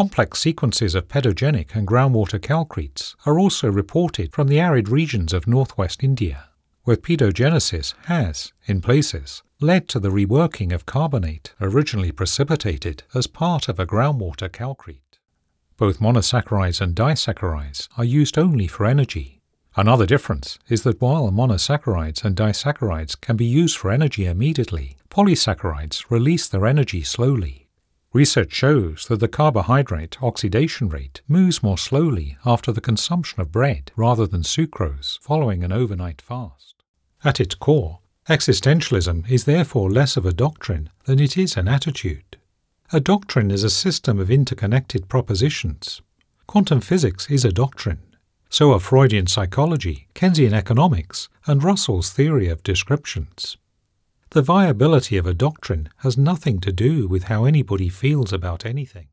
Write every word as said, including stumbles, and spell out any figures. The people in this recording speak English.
Complex sequences of pedogenic and groundwater calcretes are also reported from the arid regions of northwest India, where pedogenesis has, in places, led to the reworking of carbonate originally precipitated as part of a groundwater calcrete. Both monosaccharides and disaccharides are used only for energy. Another difference is that while monosaccharides and disaccharides can be used for energy immediately, polysaccharides release their energy slowly. Research shows that the carbohydrate oxidation rate moves more slowly after the consumption of bread rather than sucrose following an overnight fast. At its core, existentialism is therefore less of a doctrine than it is an attitude. A doctrine is a system of interconnected propositions. Quantum physics is a doctrine. So are Freudian psychology, Keynesian economics, and Russell's theory of descriptions. The viability of a doctrine has nothing to do with how anybody feels about anything.